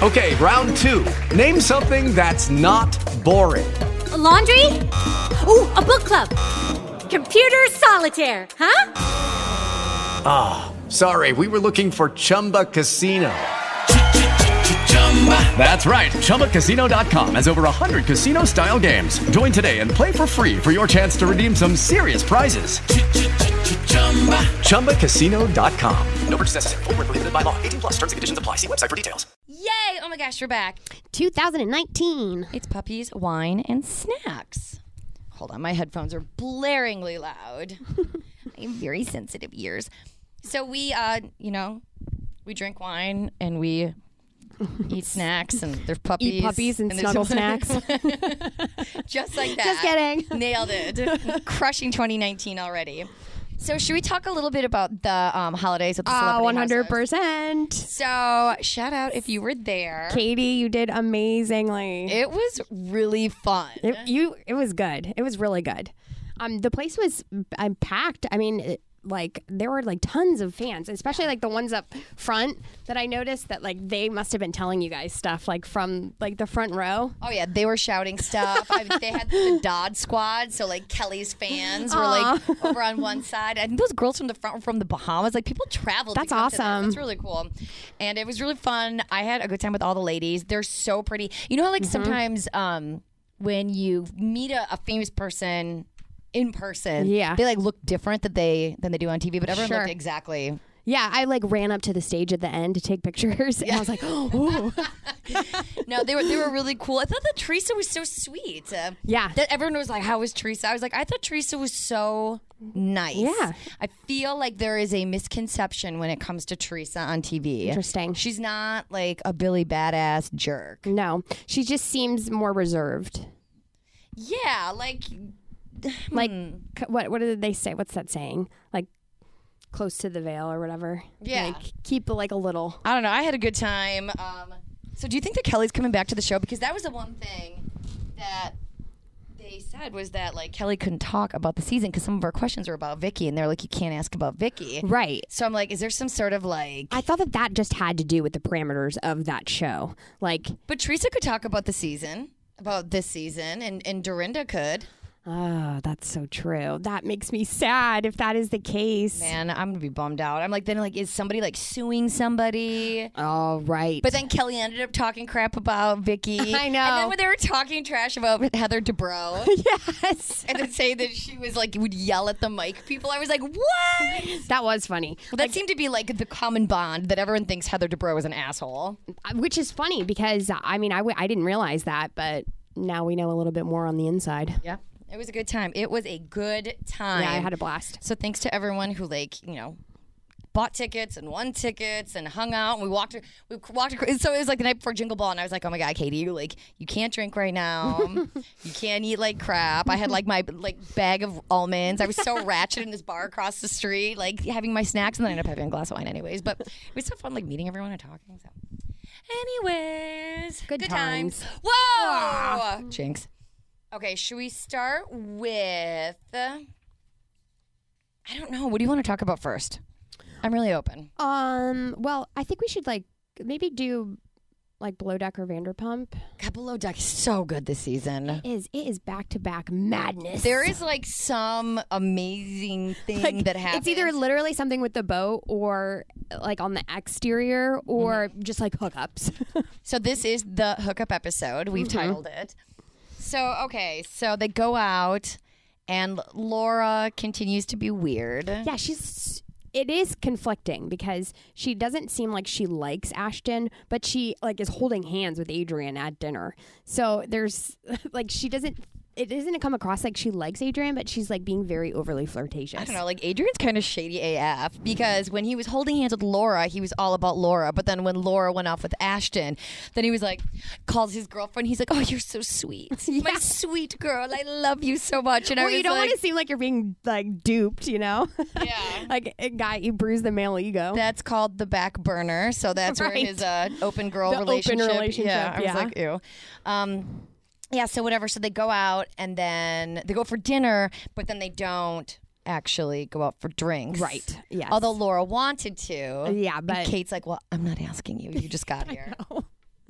Okay, round two. Name something that's not boring. A laundry? Ooh, a book club. Computer solitaire, huh? Ah, sorry, we were looking for Chumba Casino. That's right, ChumbaCasino.com has over 100 casino-style games. Join today and play for free for your chance to redeem some serious prizes. ChumbaCasino.com. No purchase necessary. Void where prohibited by law. 18 plus terms and conditions apply. See website for details. Yay! Oh my gosh, we're back. 2019. It's puppies, wine, and snacks. Hold on, my headphones are blaringly loud. I have very sensitive ears. So we, we drink wine and we eat snacks and there's puppies. Eat puppies and snuggle snacks. Just like that. Just kidding. Nailed it. Crushing 2019 already. So should we talk a little bit about the holidays with the celebrity 100%. So shout out if you were there. Katie, you did amazingly. It was really fun. It was good. It was really good. The place was packed. I mean, there were tons of fans, especially the ones up front that I noticed that they must have been telling you guys stuff from the front row. Oh yeah, they were shouting stuff. They had the Dodd squad, so Kelly's fans were over on one side. I think those girls from the front were from the Bahamas. People traveled. That's to come to awesome. That's really cool, and it was really fun. I had a good time with all the ladies. They're so pretty. You know how sometimes when you meet a famous person in person, they look different than they do on TV, but everyone looked exactly. Yeah, I ran up to the stage at the end to take pictures, and I was like, "Oh." No, they were really cool. I thought that Teresa was so sweet. That everyone was like, "How was Teresa?" I was like, "I thought Teresa was so nice." Yeah, I feel like there is a misconception when it comes to Teresa on TV. Interesting. She's not a Billy badass jerk. No, she just seems more reserved. Yeah, what did they say? What's that saying? Close to the veil or whatever. Yeah. Keep a little. I don't know. I had a good time. So do you think that Kelly's coming back to the show? Because that was the one thing that they said was that Kelly couldn't talk about the season because some of our questions were about Vicky, and they're like, you can't ask about Vicky. Right. So I'm like, is there some sort of I thought that just had to do with the parameters of that show. But Teresa could talk about the season, about this season, and Dorinda could. Oh, that's so true. That makes me sad if that is the case. Man, I'm gonna be bummed out. I'm is somebody suing somebody? Oh, right. But then Kelly ended up talking crap about Vicky. I know. And then when they were talking trash about Heather Dubrow, yes, and then say that she was would yell at the mic people, I was like, what? That was funny. Well, that seemed to be the common bond that everyone thinks Heather Dubrow is an asshole. Which is funny because I didn't realize that, but now we know a little bit more on the inside. Yeah. It was a good time. It was a good time. Yeah, I had a blast. So thanks to everyone who bought tickets and won tickets and hung out. And we walked. So it was the night before Jingle Ball, and I was like, "Oh my God, Katie, you can't drink right now. You can't eat crap." I had my bag of almonds. I was so ratchet in this bar across the street, having my snacks, and then I ended up having a glass of wine anyways. But it was so fun, meeting everyone and talking. So, anyways, good times. Whoa, jinx. Okay, should we start with... I don't know. What do you want to talk about first? I'm really open. Well, I think we should maybe do Below Deck or Vanderpump. God, Below Deck is so good this season. It is back-to-back madness. There is some amazing thing that happens. It's either literally something with the boat or on the exterior or just hookups. So this is the hookup episode. We've titled it. So they go out, and Laura continues to be weird. Yeah, it is conflicting because she doesn't seem like she likes Ashton, but she is holding hands with Adrian at dinner. So there's she doesn't. It doesn't come across like she likes Adrian, but she's being very overly flirtatious. I don't know, Adrian's kind of shady AF because when he was holding hands with Laura, he was all about Laura. But then when Laura went off with Ashton, then he was calls his girlfriend. He's like, "Oh, you're so sweet, my sweet girl. I love you so much." And you don't want to seem like you're being duped, you know? Yeah, a guy, you bruise the male ego. That's called the back burner. So that's where his open girl relationship. Open relationship. Yeah, I was like, ew. Yeah, so whatever. So they go out and then they go for dinner, but then they don't actually go out for drinks. Right. Yes. Although Laura wanted to. Yeah, but Kate's like, "Well, I'm not asking you. You just got here."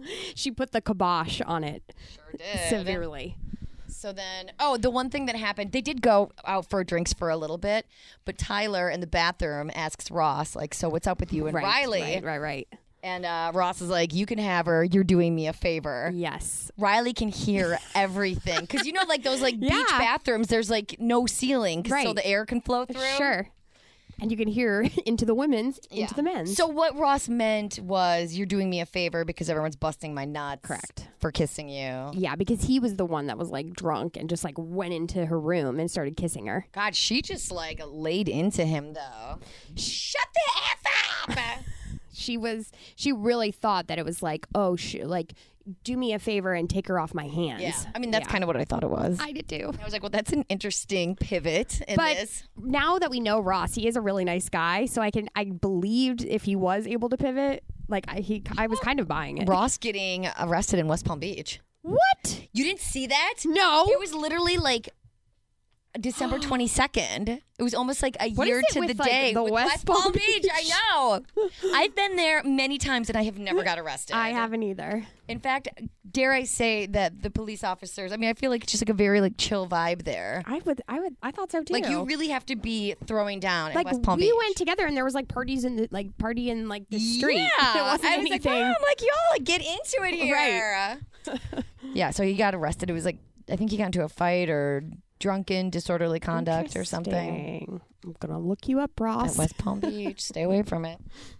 She put the kibosh on it Sure did. severely. So then, the one thing that happened, they did go out for drinks for a little bit, but Tyler in the bathroom asks Ross, like, so what's up with you and Riley? Right. And Ross is like, you can have her. You're doing me a favor. Yes. Riley can hear everything. Because, you know, like those like beach bathrooms, there's like no ceiling so the air can flow through. Sure. And you can hear into the women's, into the men's. So what Ross meant was, you're doing me a favor because everyone's busting my nuts. Correct. For kissing you. Yeah, because he was the one that was like drunk and just like went into her room and started kissing her. God, she just like laid into him though. Shut the F up! She really thought that it was like, like, do me a favor and take her off my hands. Yeah. I mean, that's kind of what I thought it was. I did too. I was like, well, that's an interesting pivot in this. Now that we know Ross, he is a really nice guy. So I believed if he was able to pivot, like I was kind of buying it. Ross getting arrested in West Palm Beach. What? You didn't see that? No. It was literally like December 22nd. It was almost like a year to the day. The with West Palm Beach. I know. I've been there many times and I have never got arrested. I haven't either. In fact, dare I say that the police officers, I mean, I feel like it's just like a very like chill vibe there. I thought so too. Like you really have to be throwing down like at West Palm Beach. we went together and there was like parties in the the street. Yeah. It wasn't I was anything. like, wow, I'm like, y'all like, get into it here. Right. Yeah, so he got arrested. It was like, I think he got into a fight or drunken disorderly conduct or something Interesting. I'm gonna look you up, Ross. at West Palm Beach. Stay away from it.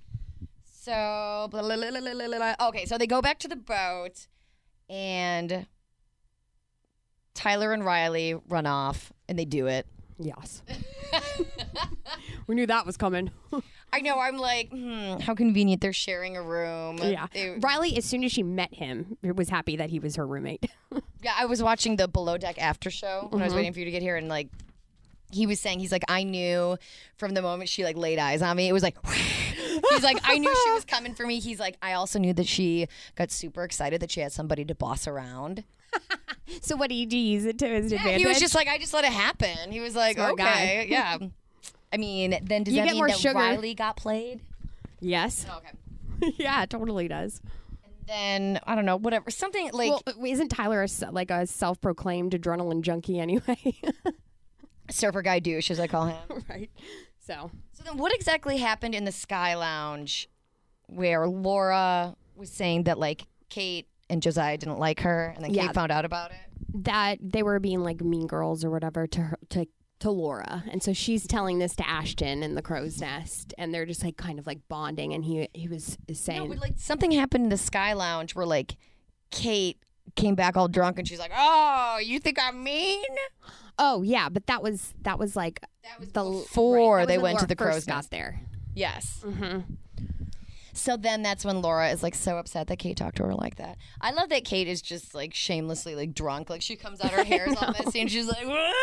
So okay, so they go back to the boat and Tyler and Riley run off and they do it. Yes. We knew that was coming. I know. I'm like, how convenient. They're sharing a room. Yeah. Riley, as soon as she met him, was happy that he was her roommate. Yeah, I was watching the Below Deck after show when I was waiting for you to get here, and like, he was saying, he's like, I knew from the moment she like laid eyes on me, it was like, he's like, I knew she was coming for me. He's like, I also knew that she got super excited that she had somebody to boss around. So what did he use it to his advantage? He was just like, I just let it happen. He was like, Smart okay, guy. yeah. I mean, then does You that get mean more that sugar. Riley got played? Yes. Oh, okay. Yeah, it totally does. Then I don't know, whatever, something like Well, isn't Tyler a self-proclaimed adrenaline junkie anyway? surfer guy douche, as I call him. Right. So then what exactly happened in the Sky Lounge where Laura was saying that like Kate and Josiah didn't like her and then Kate found out about it? that they were being like mean girls or whatever to her, to Laura, and so she's telling this to Ashton in the crow's nest, and they're just like kind of like bonding, and he was saying, No, but like something happened in the Sky Lounge where like Kate came back all drunk and she's like, "Oh, you think I'm mean?" "Oh yeah," but that was like before that was they when went to Laura the crow's first got nest. there. Yes. Mm-hmm. So then that's when Laura is like so upset that Kate talked to her like that. I love that Kate is just like shamelessly like drunk. Like she comes out, her hair's all messy, and she's like,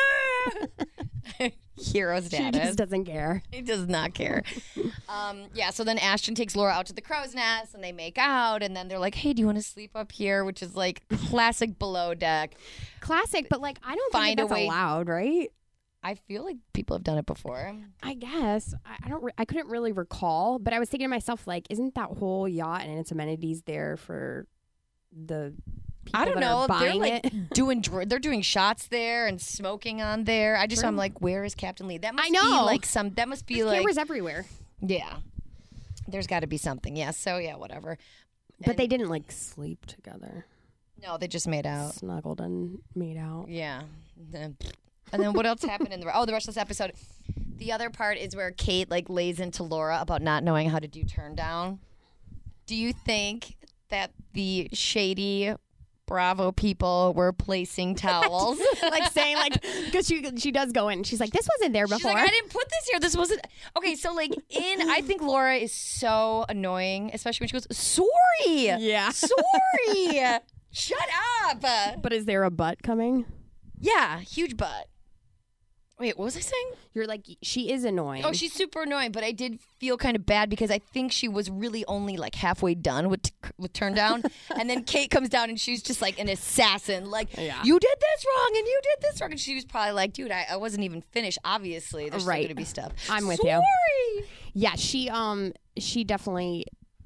"Wah!" Hero She status. just doesn't care. He does not care. Yeah, so then Ashton takes Laura out to the crow's nest and they make out, and then they're like, "Hey, do you want to sleep up here?" Which is like classic Below Deck. Classic, but like I don't Find think a that's way- allowed, right? I feel like people have done it before. I guess I couldn't really recall, but I was thinking to myself, like, isn't that whole yacht and its amenities there for the people I don't that know. are They're buying like it? they're doing shots there and smoking on there. I'm like, where is Captain Lee? That must I know. be like that must be There's like cameras everywhere, yeah. There's got to be something. Yeah. So yeah, whatever. but they didn't like sleep together, No, they just made out. snuggled and made out. Yeah. And then what else happened in the rest of this episode? The other part is where Kate like lays into Laura about not knowing how to do turn down. Do you think that the shady Bravo people were placing towels? Like saying like because she does go in, she's like, this wasn't there before. She's like, I didn't put this here. This wasn't. Okay, so like I think Laura is so annoying, especially when she goes, sorry. Yeah. Sorry. Shut up. But is there a butt coming? Yeah, huge butt. Wait, what was I saying? You're like, she is annoying. Oh, she's super annoying, but I did feel kind of bad because I think she was really only like halfway done with Turn Down. And then Kate comes down and she's just like an assassin. Like, you did this wrong and you did this wrong. And she was probably like, dude, I wasn't even finished. Obviously, there's still Right. going to be stuff. I'm with Sorry. you. Yeah, she definitely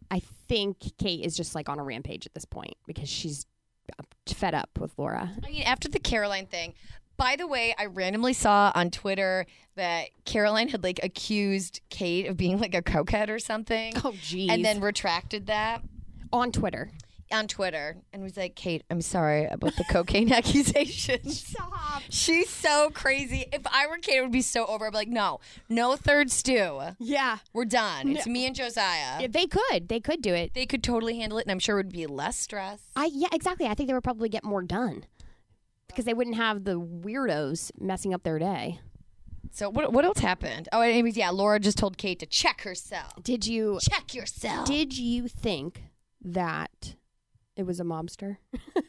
I think Kate is just like on a rampage at this point because she's fed up with Laura. I mean, after the Caroline thing. By the way, I randomly saw on Twitter that Caroline had like accused Kate of being like a cokehead or something. Oh, geez. And then retracted that On Twitter. And was like, Kate, I'm sorry about the cocaine accusations. Stop. She's so crazy. If I were Kate, I would be so over. I'd be like, no third stew. Yeah. We're done. It's me and Josiah. They could do it. They could totally handle it, and I'm sure it would be less stress. Yeah, exactly. I think they would probably get more done because they wouldn't have the weirdos messing up their day. So what else happened? Oh, anyways, yeah, Laura just told Kate to check herself. Check yourself? Did you think that it was a mobster?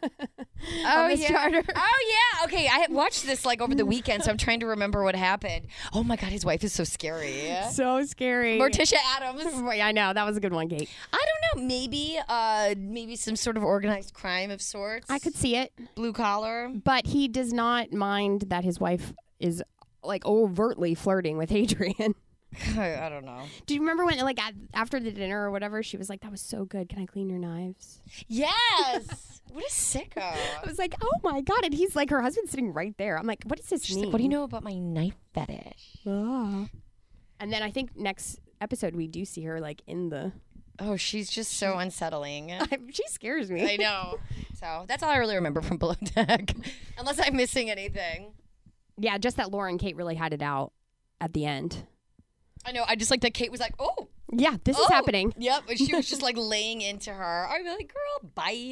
Oh, yeah. Oh, yeah. Okay, I watched this like over the weekend, so I'm trying to remember what happened. Oh, my God, his wife is so scary. So scary. Morticia Adams. Yeah, I know. That was a good one, Kate. I don't know. Maybe some sort of organized crime of sorts. I could see it. Blue collar. But he does not mind that his wife is like overtly flirting with Adrian. I don't know. Do you remember when, like, after the dinner or whatever, she was like, "That was so good. Can I clean your knives?" Yes. What a sicko. I was like, "Oh my God!" And he's like, her husband's sitting right there. I'm like, "What does this She's mean?" like, what do you know about my knife fetish? And then I think next episode we do see her like in the. Oh, she's just so unsettling. She scares me. I know. So that's all I really remember from Below Deck, unless I'm missing anything. Yeah, just that Laura and Kate really had it out at the end. I know. I just like that Kate was like, oh. Yeah, this is happening. Yep. And she was just like laying into her. I'd be like, girl, bye.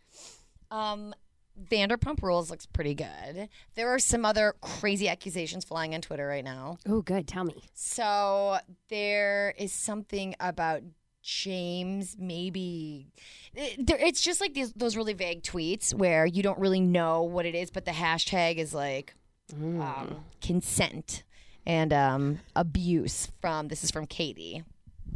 Vanderpump Rules looks pretty good. There are some other crazy accusations flying on Twitter right now. Oh, good. Tell me. So there is something about James, maybe. It's just like those really vague tweets where you don't really know what it is, but the hashtag is like consent and abuse this is from Katie.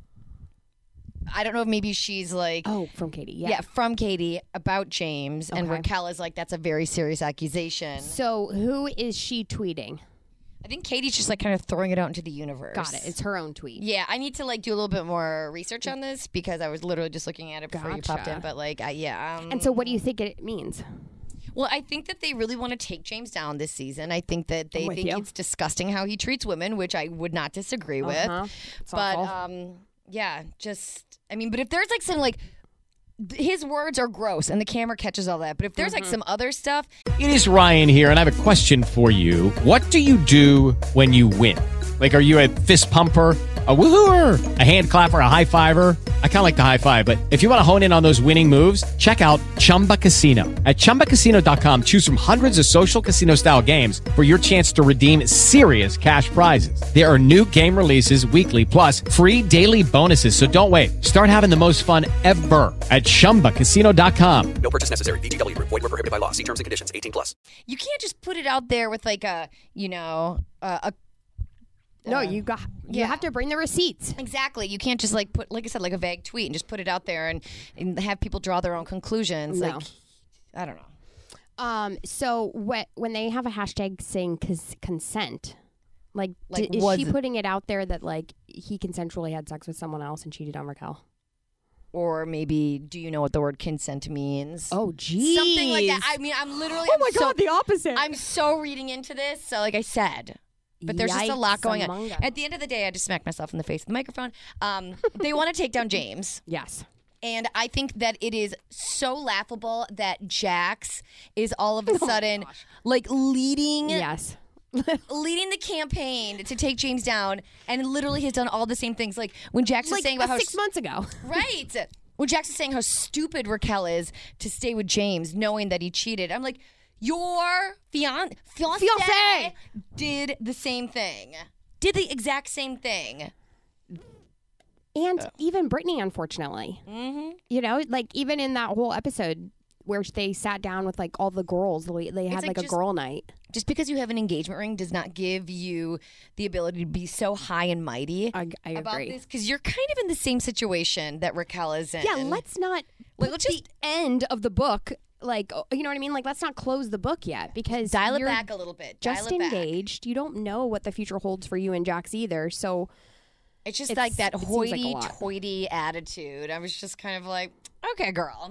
I don't know if maybe she's like... Oh, from Katie, yeah. Yeah, from Katie about James. Okay. And Raquel is like, that's a very serious accusation. So who is she tweeting? I think Katie's just like kind of throwing it out into the universe. Got it. It's her own tweet. Yeah, I need to like do a little bit more research on this because I was literally just looking at it before you popped in. But like, yeah. And so what do you think it means? Well, I think that they really want to take James down this season. I think that they think it's disgusting how he treats women, which I would not disagree with. It's but awful. yeah, but if there's like some like his words are gross and the camera catches all that. But if there's like some other stuff. It is Ryan here, and I have a question for you. What do you do when you win? Like, are you a fist pumper, a woohooer, a hand clapper, a high fiver? I kind of like the high five, but if you want to hone in on those winning moves, check out Chumba Casino. At ChumbaCasino.com, choose from hundreds of social casino style games for your chance to redeem serious cash prizes. There are new game releases weekly, plus free daily bonuses. So don't wait. Start having the most fun ever at ChumbaCasino.com. No purchase necessary. VGW Group. Void where prohibited by law. See terms and conditions. 18+. You can't just put it out there with like a No, you have to bring the receipts. Exactly. You can't just like put, like I said, like a vague tweet and just put it out there and have people draw their own conclusions. No. Like, I don't know. So when they have a hashtag saying consent, is she putting it out there that like he consensually had sex with someone else and cheated on Raquel? Or maybe, do you know what the word consent means? Oh, geez. Something like that. I mean, I'm literally... Oh, my God, the opposite. I'm so reading into this. So, like I said... But there's just a lot going on. At the end of the day, I just smacked myself in the face with the microphone. They want to take down James. Yes. And I think that it is so laughable that Jax is all of a sudden like leading leading the campaign to take James down, and literally has done all the same things. Like when Jax was saying about how 6 months ago. Right. When Jax is saying how stupid Raquel is to stay with James knowing that he cheated. I'm like, your fiance did the same thing. Did the exact same thing. And even Brittany, unfortunately. Mm-hmm. You know, like even in that whole episode where they sat down with like all the girls, they had like a girl night. Just because you have an engagement ring does not give you the ability to be so high and mighty about agree. this. Because you're kind of in the same situation that Raquel is in. Yeah, let's not let's just the end of the book. Like, you know what I mean? Like, let's not close the book yet because dial it back a little bit. Just engaged. You don't know what the future holds for you and Jax either. So It's just like that it seems like a lot. hoity-toity attitude. I was just kind of like, okay, girl.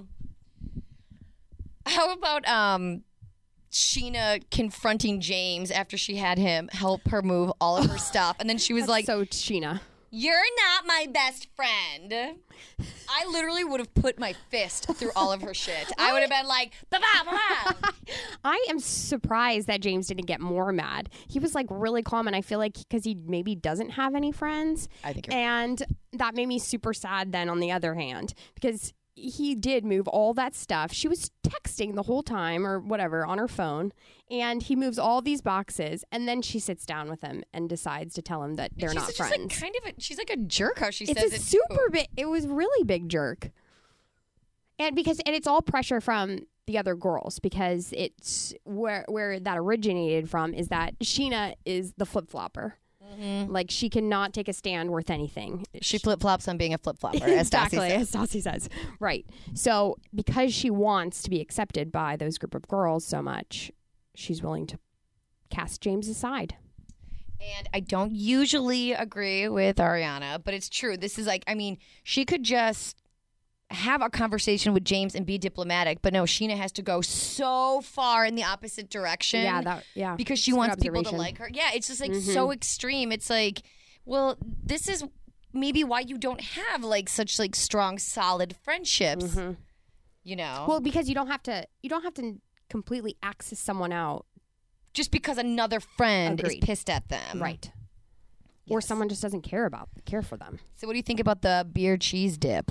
How about Sheena confronting James after she had him help her move all of her stuff, and then she was like, so Sheena. "You're not my best friend." I literally would have put my fist through all of her shit. I would have been like, ba-ba-ba-ba. I am surprised that James didn't get more mad. He was like really calm, and I feel like because he maybe doesn't have any friends. I think and that made me super sad then on the other hand, because he did move all that stuff. She was texting the whole time or whatever on her phone, and he moves all these boxes, and then she sits down with him and decides to tell him that they're not friends. Like she's like a jerk how she It's says a it. super big. It was really big jerk, and it's all pressure from the other girls, because it's where that originated from is that Sheena is the flip flopper. Mm-hmm. Like, she cannot take a stand worth anything. She flip flops on being a flip flopper, as exactly, Stassi says. as Stassi says. Right. So because she wants to be accepted by those group of girls so much, she's willing to cast James aside. And I don't usually agree with Ariana, but it's true. This is like, I mean, she could just have a conversation with James and be diplomatic, but no, Sheena has to go so far in the opposite direction. Yeah. Because she wants people to like her. Yeah, it's just like so extreme. It's like, well, this is maybe why you don't have like such like strong, solid friendships. You know? Well, because you don't have to completely access someone out just because another friend Agreed. is pissed at them. Right. Or someone just doesn't care for them. So what do you think about the beer cheese dip?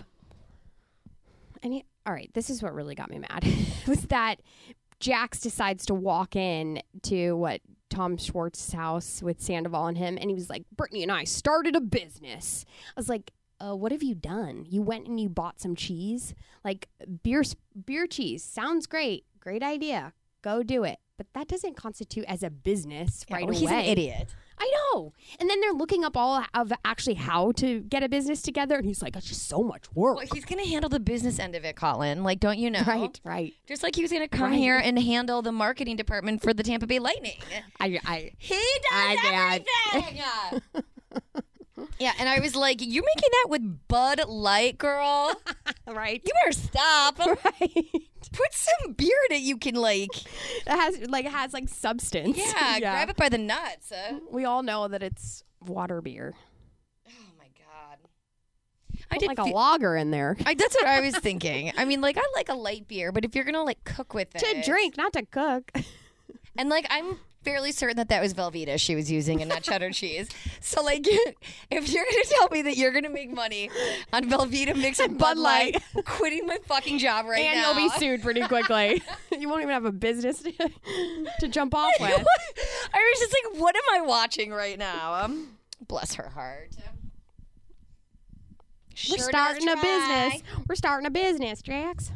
All right, this is what really got me mad. Was that Jax decides to walk in to Tom Schwartz's house with Sandoval and him, and he was like, "Brittany and I started a business." I was like, what have you done? You went and you bought some cheese? Like, beer cheese. Sounds great. Great idea. Go do it. But that doesn't constitute as a business right away. He's an idiot. I know. And then they're looking up all of actually how to get a business together. And he's like, it's just so much work. Well, he's going to handle the business end of it, Colin. Like, don't you know? Right. Just like he was going to come here and handle the marketing department for the Tampa Bay Lightning. He does everything. Yeah, and I was like, you're making that with Bud Light, girl. Right. You better stop. Right. Put some beer in it you can like. It has substance. Yeah, grab it by the nuts. We all know that it's water beer. Oh my god. I did a lager in there. That's what I was thinking. I mean, like, I like a light beer, but if you're gonna like cook with it, to drink, not to cook. And like, I'm fairly certain that was Velveeta she was using and not cheddar cheese. So like, if you're gonna tell me that you're gonna make money on Velveeta mixed with Bud Light, I'm quitting my fucking job right now. And you'll be sued pretty quickly. You won't even have a business to jump off with. I was just like, what am I watching right now? Bless her heart. We're starting a business. We're starting a business, Jax.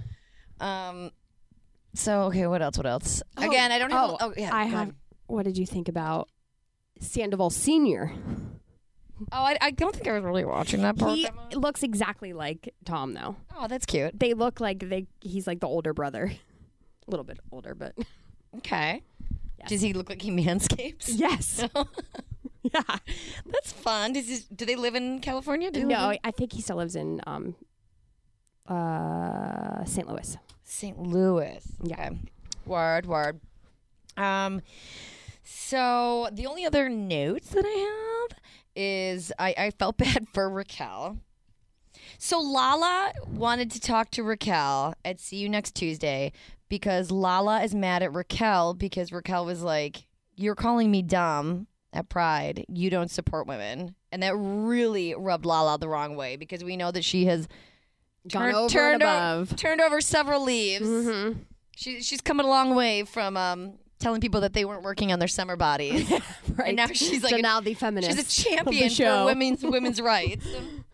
So okay, what else? Again, I don't have. I have. What did you think about Sandoval Sr.? Oh, I don't think I was really watching that part. He looks exactly like Tom, though. Oh, that's cute. They look like he's like the older brother. A little bit older, but okay. Yes. Does he look like he manscapes? Yes. Yeah, that's fun. Do they live in California? No, I think he still lives in St. Louis. St. Louis. Yeah. Okay. Word. So the only other notes that I have is I felt bad for Raquel. So Lala wanted to talk to Raquel at See You Next Tuesday because Lala is mad at Raquel because Raquel was like, "You're calling me dumb at Pride. You don't support women." And that really rubbed Lala the wrong way because we know that she has turned over several leaves. Mm-hmm. She's come a long way from telling people that they weren't working on their summer bodies. Right. And now she's like now the feminist. She's a champion for women's rights.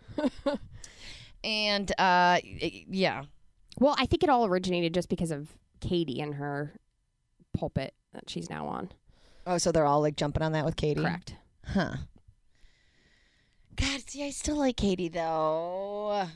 And yeah. Well, I think it all originated just because of Katie and her pulpit that she's now on. Oh, so they're all like jumping on that with Katie? Correct. Huh. God, see, I still like Katie though.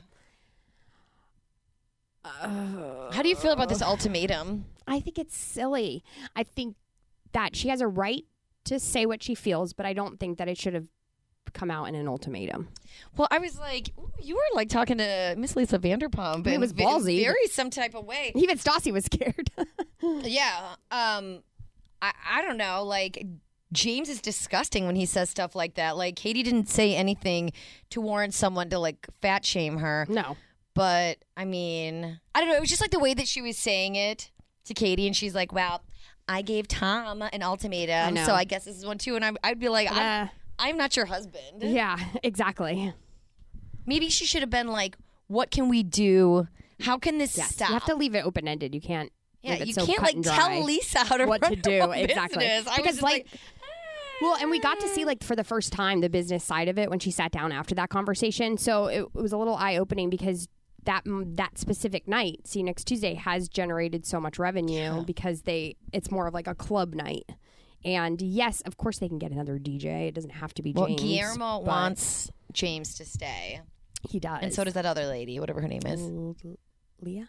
How do you feel about this ultimatum? I think it's silly. I think that she has a right to say what she feels, but I don't think that it should have come out in an ultimatum. Well, I was like, ooh, you were like talking to Miss Lisa Vanderpump. It was ballsy. Very some type of way. Even Stassi was scared. Yeah. I don't know. Like, James is disgusting when he says stuff like that. Like, Katie didn't say anything to warrant someone to, like, fat shame her. No. But, I mean, I don't know. It was just like the way that she was saying it to Katie. And she's like, well, I gave Tom an ultimatum. know. So I guess this is one too. And I'd be like, I'm not your husband. Yeah, exactly. Maybe she should have been like, what can we do? How can this stop? You have to leave it open-ended. You can't Yeah, leave it you so can't cut like and dry tell Lisa how to what run to do. her Exactly. business. I was Because just like well, and we got to see like for the first time the business side of it when she sat down after that conversation. So it was a little eye-opening because that specific night, See You Next Tuesday, has generated so much revenue because it's more of like a club night. And yes, of course they can get another DJ. It doesn't have to be James. well, Guillermo but wants James to stay, he does, and so does that other lady, whatever her name is. Leah.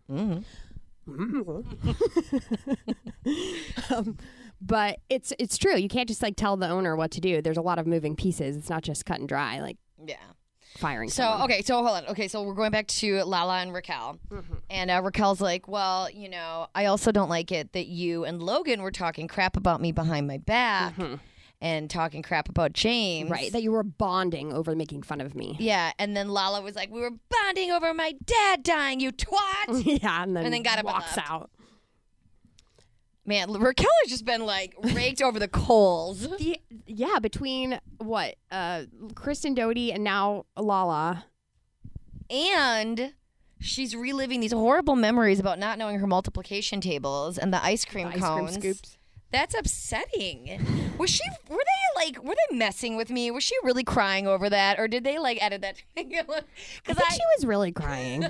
But it's true. You can't just like tell the owner what to do. There's a lot of moving pieces. It's not just cut and dry like Yeah. firing. So someone. okay, so hold on. Okay, so we're going back to Lala and Raquel, and Raquel's like, well, you know, I also don't like it that you and Logan were talking crap about me behind my back and talking crap about James. Right, that you were bonding over making fun of me. Yeah, and then Lala was like, we were bonding over my dad dying, you twat. Yeah, and then got up and walks left. out. Man, Raquel has just been like raked over the coals. Yeah, between what Kristen Doty and now Lala. And she's reliving these horrible memories about not knowing her multiplication tables and the ice cream cones. Scoops. That's upsetting. Were they messing with me? Was she really crying over that, or did they like edit that? I think she was really crying.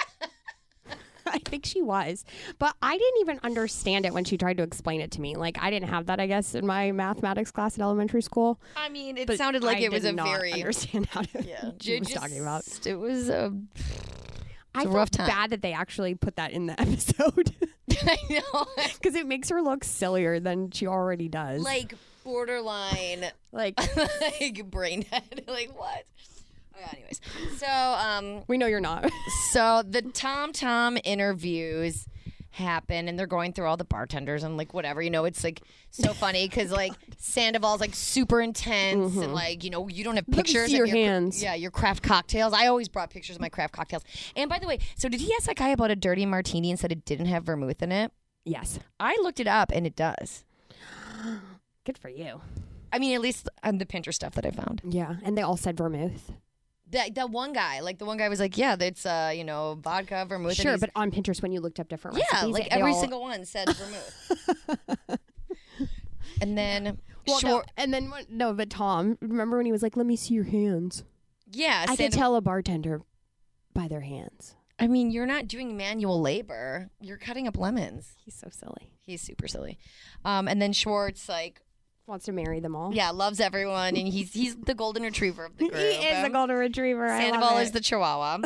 I think she was. But I didn't even understand it when she tried to explain it to me. Like, I didn't have that, I guess, in my mathematics class in elementary school. I mean, it But sounded like I it was did a not very understand how to she was just- talking about. It was a I a rough felt time. bad that they actually put that in the episode I know, because it makes her look sillier than she already does. like borderline, like like brain dead. Like what? Oh, anyways, so we know you're not. So the Tom interviews happen, and they're going through all the bartenders and like whatever. You know, it's like so funny because like Sandoval's like super intense and like, you know, you don't have me pictures see of your hands. your craft cocktails. I always brought pictures of my craft cocktails. And by the way, so did he ask that guy about a dirty martini and said it didn't have vermouth in it? Yes. I looked it up and it does. Good for you. I mean, at least on the Pinterest stuff that I found. Yeah, and they all said vermouth. That one guy, like the one guy was like, yeah, it's you know, vodka, vermouth. and Sure, he's- but on Pinterest when you looked up different yeah, recipes, like they every all- single one said vermouth. And then Well, no, short, and then but Tom, remember when he was like, "Let me see your hands." yeah, I can Sandoval- tell a bartender by their hands. I mean, you're not doing manual labor. You're cutting up lemons. He's so silly. He's super silly. And then Schwartz, like, Wants to marry them all. yeah, loves everyone, and he's the golden retriever of the group. He is a golden retriever. Sandoval is the Chihuahua.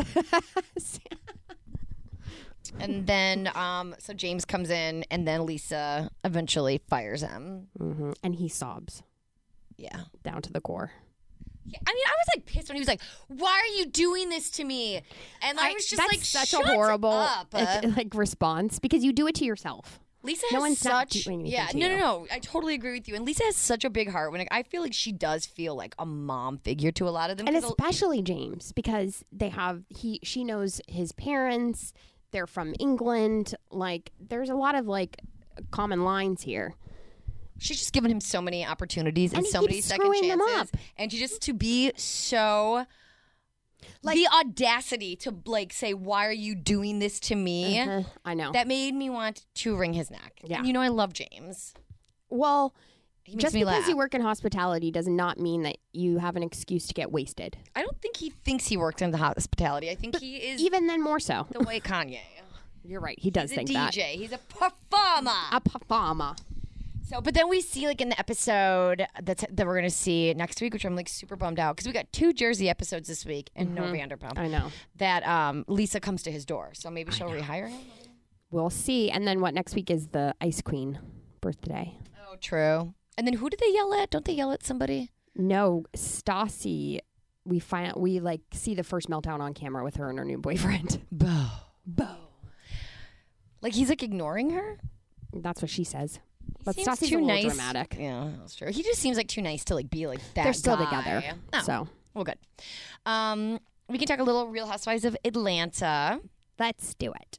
And then, so James comes in, and then Lisa eventually fires him. and he sobs Yeah. down to the core. I mean, I was like pissed when he was like, "Why are you doing this to me?" And I was just that's like, such "Shut a horrible up." like response because you do it to yourself. Lisa No has one's not such doing anything yeah, to no, you. no. I totally agree with you. And Lisa has such a big heart. When I feel like she does feel like a mom figure to a lot of them. And 'cause especially James because she knows his parents. They're from England. Like there's a lot of like common lines here. she's just given him so many opportunities and And he so many keeps second screwing them chances, up. and to be so. Like the audacity to like say, "Why are you doing this to me?" I know. That made me want to wring his neck. Yeah. And you know I love James. Well, He makes just me because laugh. you work in hospitality does not mean that you have an excuse to get wasted. I don't think he thinks he works in the hospitality. I think he is Even then, more so. the way Kanye. You're right. He does He's a think DJ. that. He's a performer. A performer. So, but then we see like in the episode that we're gonna see next week, which I'm like super bummed out because we got 2 Jersey episodes this week and no Vanderpump. I know. That Lisa comes to his door, so maybe she'll rehire him. We'll see. And then what next week is the Ice Queen birthday. Oh, true. And then who do they yell at? Don't they yell at somebody? No, Stassi. We like see the first meltdown on camera with her and her new boyfriend. Bo. Like he's like ignoring her. That's what she says. But Seems Stassi's too a little nice. dramatic. Yeah, that's true. He just seems like too nice to like be like that. They're still guy. together. Oh, So well, good. We can talk a little Real Housewives of Atlanta. let's do it.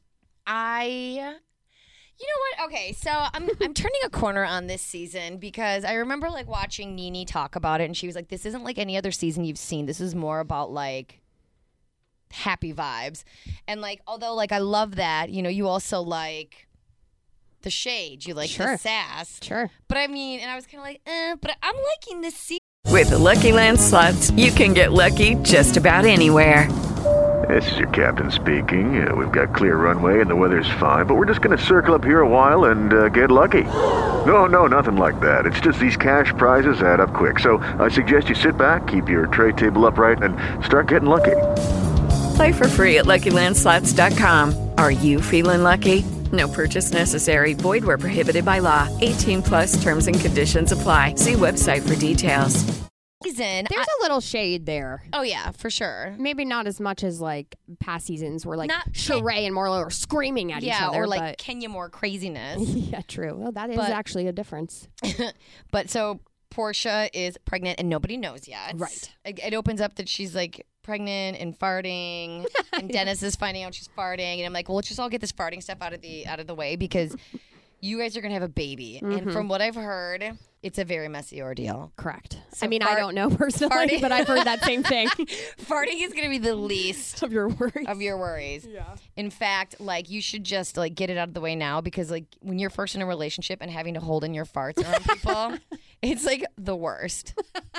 You know what? Okay, so I'm turning a corner on this season because I remember like watching Nene talk about it, and she was like, "This isn't like any other season you've seen. This is more about like happy vibes." And like, although like I love that, you know, you also like the shade, you like the Sure. sass, Sure. But I mean, and I was kind of like, but I'm liking this season. With the Lucky Land Slots, you can get lucky just about anywhere. This is your captain speaking. We've got clear runway and the weather's fine, but we're just going to circle up here a while and get lucky. No, nothing like that. It's just these cash prizes add up quick. So I suggest you sit back, keep your tray table upright, and start getting lucky. Play for free at LuckyLandSlots.com. Are you feeling lucky? No purchase necessary. Void where prohibited by law. 18+ terms and conditions apply. See website for details. Season, There's a little shade there. oh yeah, for sure. Maybe not as much as like past seasons where like Not- Sheree and Marlo are screaming at each Yeah, other. or like but- Kenya Moore craziness. yeah, true. Well, that is But- actually a difference. But so Portia is pregnant and nobody knows yet. Right. It opens up that she's like pregnant and farting, and Dennis is finding out she's farting, and I'm like, well, let's just all get this farting stuff out of the way because you guys are gonna have a baby, and from what I've heard, it's a very messy ordeal. Correct. So I mean, I don't know personally, but I've heard that same thing. Farting is gonna be the least Of your worries. of your worries. Yeah. In fact, like you should just like get it out of the way now because like when you're first in a relationship and having to hold in your farts around people, it's like the worst.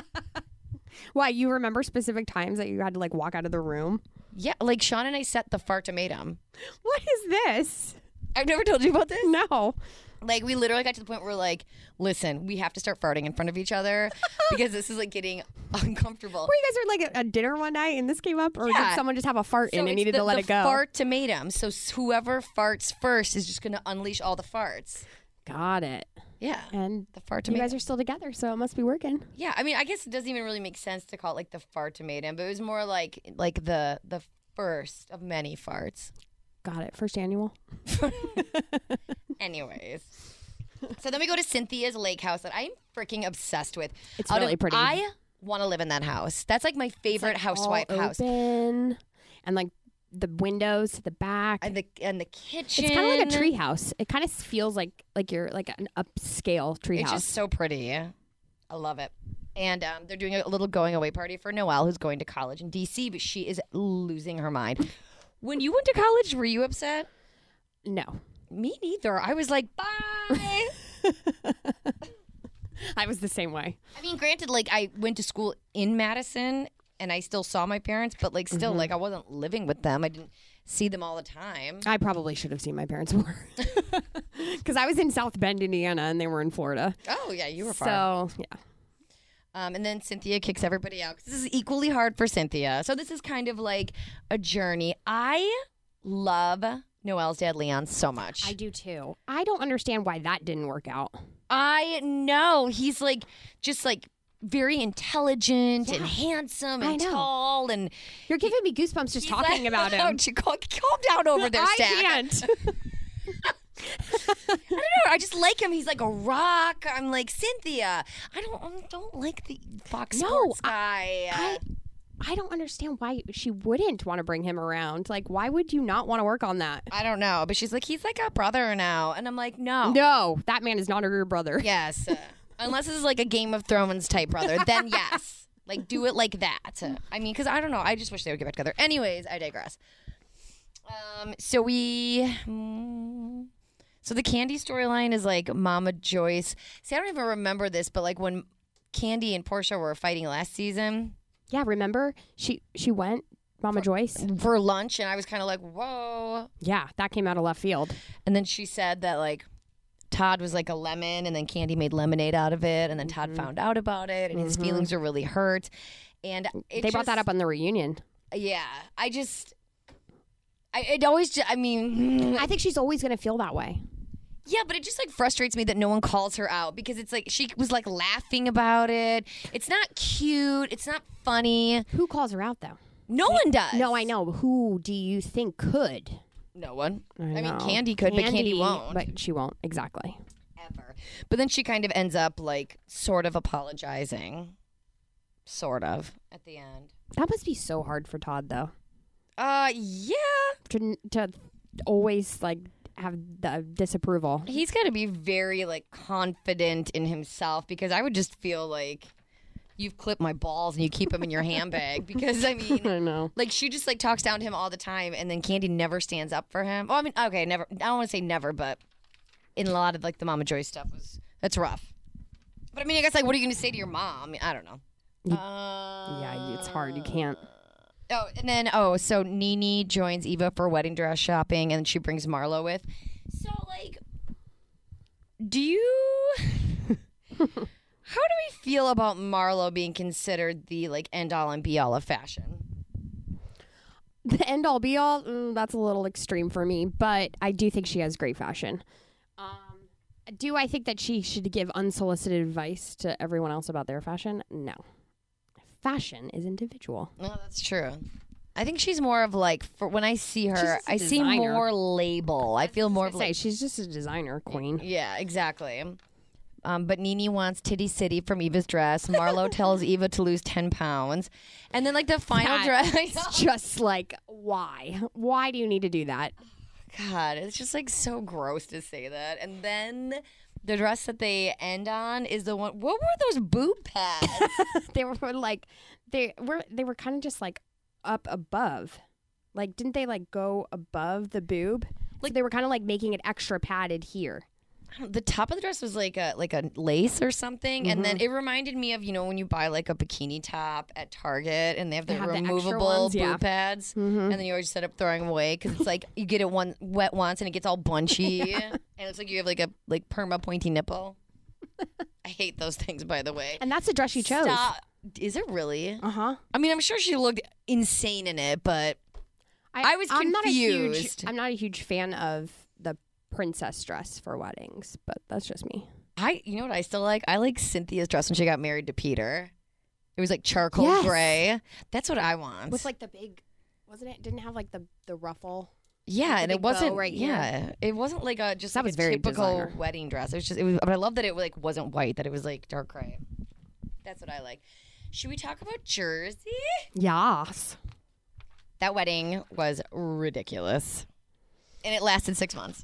Why, you remember specific times that you had to like walk out of the room? Yeah, like Sean and I set the fartimatum. What is this? I've never told you about this. No. Like we literally got to the point where we're like, listen, we have to start farting in front of each other because this is like getting uncomfortable. Where you guys are like at dinner one night and this came up, or Yeah. did someone just have a fart in and it's needed to let it go? Fartimatum. So whoever farts first is just going to unleash all the farts. Got it. Yeah. And The fartimatum. you guys are still together, so it must be working. Yeah, I mean, I guess it doesn't even really make sense to call it like the fartimatum, but it was more like the first of many farts. Got it. First annual. Anyways. So then we go to Cynthia's lake house that I'm freaking obsessed with. It's really pretty. I want to live in that house. That's like my favorite housewife all house. open, and like the windows to the back. And the kitchen. It's kind of like a tree house. It kind of feels like you're like an upscale tree It's house. just so pretty. I love it. And they're doing a little going away party for Noelle, who's going to college in D.C., but she is losing her mind. When you went to college, were you upset? No. Me neither. I was like, bye. I was the same way. I mean, granted, like I went to school in Madison and I still saw my parents, but like still, like I wasn't living with them. I didn't see them all the time. I probably should have seen my parents more. Because I was in South Bend, Indiana, and they were in Florida. Oh, yeah, you were far. So, yeah. And then Cynthia kicks everybody out. This is equally hard for Cynthia. So this is kind of like a journey. I love Noelle's dad, Leon, so much. I do too. I don't understand why that didn't work out. I know. He's like, just like very intelligent and handsome and I know. tall. And You're giving me goosebumps just talking about him. Calm down over there, Stack. I can't. I don't know. I just like him. He's like a rock. I'm like, Cynthia. I don't like the Fox Sports guy. I don't understand why she wouldn't want to bring him around. Like, why would you not want to work on that? I don't know. But she's like, he's like a brother now. And I'm like, no. No, that man is not your brother. Yes. Unless this is like a Game of Thrones type brother, then yes. Like, do it like that. I mean, because I don't know. I just wish they would get back together. Anyways, I digress. So the Candy storyline is like Mama Joyce. See, I don't even remember this, but like when Candy and Portia were fighting last season. Yeah, remember? She went, Mama Joyce? For lunch, and I was kind of like, whoa. Yeah, that came out of left field. And then she said that like Todd was like a lemon, and then Candy made lemonade out of it, and then Todd found out about it, and his feelings are really hurt. And They brought that up on the reunion. Yeah, I think she's always I think she's always going to feel that way. Yeah, but it just like frustrates me that no one calls her out because it's like she was like laughing about it. It's not cute. It's not funny. Who calls her out though? No one does. No, I know. Who do you think could? No one. I know. mean, Candy could, but Candy won't. But she won't. Exactly. Ever. But then she kind of ends up like sort of apologizing. Sort of at the end. That must be so hard for Todd though. Yeah. To always like have the disapproval. He's got to be very like confident in himself because I would just feel like you've clipped my balls and you keep them in your handbag because I mean, I know. Like she just like talks down to him all the time and then Candy never stands up for him. Well, I mean, okay, never. I don't want to say never, but in a lot of like the Mama Joy stuff that's rough. But I mean, I guess like what are you going to say to your mom? I don't know. Yeah, it's hard. You can't. Oh, and then, so Nene joins Eva for wedding dress shopping, and she brings Marlo with. So, like, do you... How do we feel about Marlo being considered the, like, end-all and be-all of fashion? The end-all, be-all, that's a little extreme for me, but I do think she has great fashion. Do I think that she should give unsolicited advice to everyone else about their fashion? No. Fashion is individual. No, that's true. I think she's more of like, for when I see her, I see more label. I feel more of like... She's just a designer queen. Yeah, exactly. But Nene wants Titty City from Eva's dress. Marlo tells Eva to lose 10 pounds. And then like the final dress... It's just like, why? Why do you need to do that? God, it's just like so gross to say that. And then... The dress that they end on is the one. What were those boob pads? They were like, they were kind of just like up above. Like, didn't they like go above the boob? Like so they were kind of like making it extra padded here. The top of the dress was like a lace or something, and then it reminded me of when you buy like a bikini top at Target and they have the removable boob pads, and then you always just end up throwing them away because it's like you get it wet once and it gets all bunchy, and it's like you have like a perma pointy nipple. I hate those things, by the way. And that's the dress she chose. Stop. Is it really? Uh-huh. I mean, I'm sure she looked insane in it, but I was confused. I'm not a huge fan of the princess dress for weddings, but that's just me. You know what I still like? I like Cynthia's dress when she got married to Peter. It was like charcoal gray. That's what I want. With like the big, wasn't it? Didn't have like the ruffle. Yeah, and it wasn't right here. It wasn't like a just that like was a very typical designer. Wedding dress. It was, but I love that it like wasn't white. That it was like dark gray. That's what I like. Should we talk about Jersey? Yes. That wedding was ridiculous. And it lasted 6 months.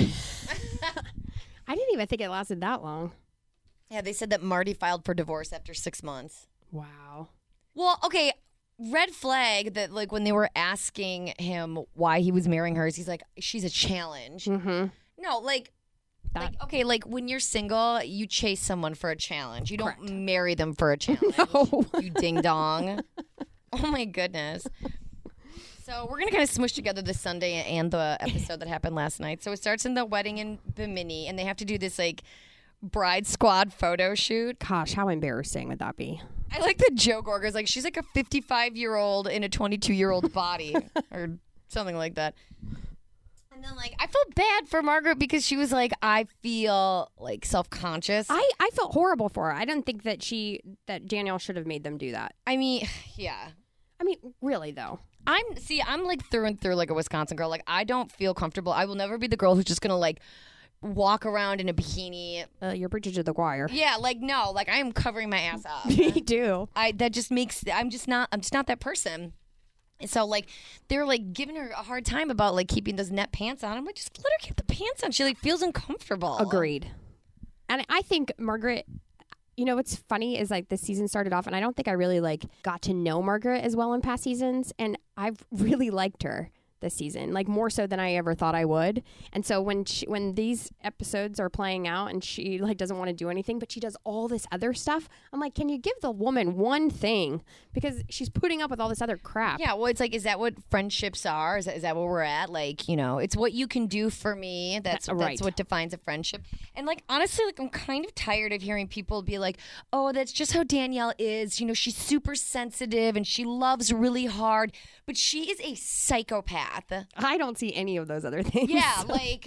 I didn't even think it lasted that long. Yeah, they said that Marty filed for divorce after 6 months. Wow. Well, okay, red flag that like when they were asking him why he was marrying her, he's like, she's a challenge. Mm-hmm. No, like when you're single, you chase someone for a challenge. You don't marry them for a challenge. No. You ding dong. Oh my goodness. So we're going to kind of smush together the Sunday and the episode that happened last night. So it starts in the wedding in Bimini, and they have to do this, like, bride squad photo shoot. Gosh, how embarrassing would that be? I like the joke, Orga's like, she's like a 55-year-old in a 22-year-old body or something like that. And then, like, I felt bad for Margaret because she was like, I feel, like, self-conscious. I felt horrible for her. I don't think that Danielle should have made them do that. I mean, yeah. I mean, really, though. I'm like through and through like a Wisconsin girl. Like I don't feel comfortable. I will never be the girl who's just gonna like walk around in a bikini. You're preaching to the choir. Yeah, like no, like I am covering my ass up. Me too. I'm just not that person. And so like they're like giving her a hard time about like keeping those net pants on. I'm like, just let her keep the pants on. She like feels uncomfortable. Agreed. And I think Margaret. You know what's funny is like this season started off, and I don't think I really like got to know Margaret as well in past seasons, and I've really liked her this season, like more so than I ever thought I would. And so when these episodes are playing out and she like doesn't want to do anything, but she does all this other stuff, I'm like, can you give the woman one thing? Because she's putting up with all this other crap. Yeah, well, it's like, is that what friendships are? Is that where we're at? Like, it's what you can do for me. That's what defines a friendship. And like, honestly, like I'm kind of tired of hearing people be like, oh, that's just how Danielle is. She's super sensitive and she loves really hard, but she is a psychopath. I don't see any of those other things. Yeah, like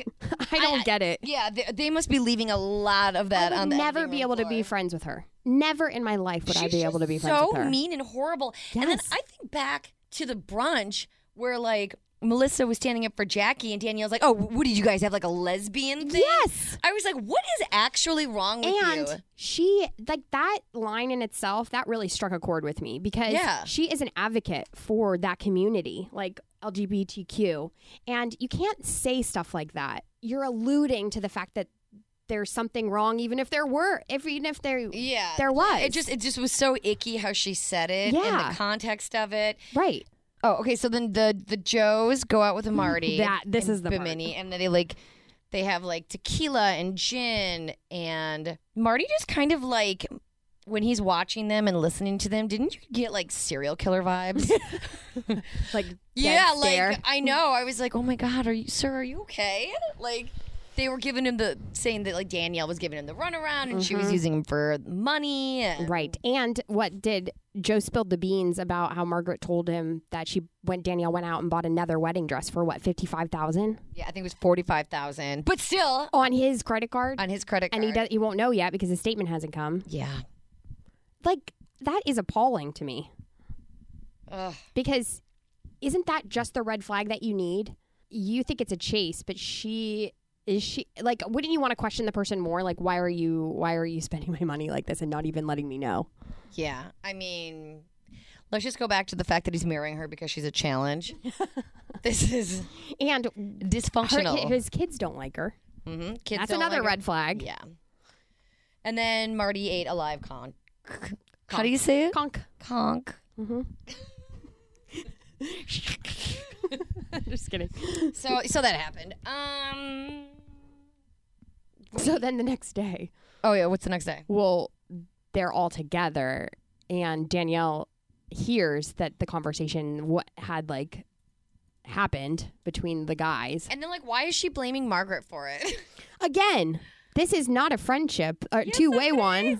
I don't get it. Yeah, they must be leaving a lot of that I on would the never editing be room able to floor. be friends with her. Never in my life would I She's be able to be friends with her. So mean and horrible. And then Yes. I think back to the brunch where like Melissa was standing up for Jackie and Danielle's like, oh, what did you guys have, like a lesbian thing? Yes. I was like, what is actually wrong with you? And she, like, that line in itself, that really struck a chord with me because Yeah. she is an advocate for that community, like LGBTQ. And you can't say stuff like that. You're alluding to the fact that there's something wrong, even if there was. There was. It just was so icky how she said it and Yeah. the context of it. Right. Oh, okay. So then the Joes go out with a Marty. This is the part. Bimini, and then they have like tequila and gin, and Marty just kind of like when he's watching them and listening to them. Didn't you get like serial killer vibes? Like, Yeah, dead stare. like I know. I was like, oh my god, are you okay? Like. They were giving him saying that like Danielle was giving him the runaround and she was using him for money. And Right. And what did Joe spilled the beans about how Margaret told him that Danielle went out and bought another wedding dress for what, $55,000 Yeah, I think it was $45,000, but still on his credit card. on his credit card. And he won't know yet because his statement hasn't come. Yeah. Like, that is appalling to me. Ugh. Because isn't that just the red flag that you need? You think it's a chase, but is she like, wouldn't you want to question the person more? Like, why are you spending my money like this and not even letting me know? Yeah. I mean, let's just go back to the fact that he's marrying her because she's a challenge. This is And dysfunctional. his kids don't like her. Mm-hmm. Kids That's don't another like her. red flag. Yeah. And then Marty ate a live conch. How do you say it? Conch. Conch. Just kidding. So that happened. So then the next day, Oh yeah. What's the next day? well, they're all together, and Danielle hears that the conversation had like happened between the guys. And then like, why is she blaming Margaret for it? Again, this is not a friendship, a two-way one.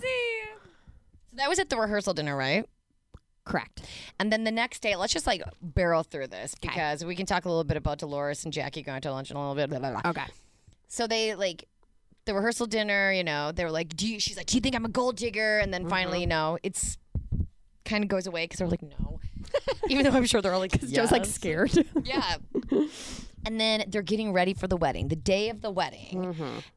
So that was at the rehearsal dinner, right? Correct. And then the next day, let's just like barrel through this because we can talk a little bit about Dolores and Jackie going to lunch and a little bit. Blah, blah, blah. Okay. So they like the rehearsal dinner, you know, they were like, she's like, do you think I'm a gold digger? And then finally, you know, it's kind of goes away because they're like, no. Even though I'm sure they're all like, yes. Joe's like scared. Yeah. And then they're getting ready for the wedding, the day of the wedding.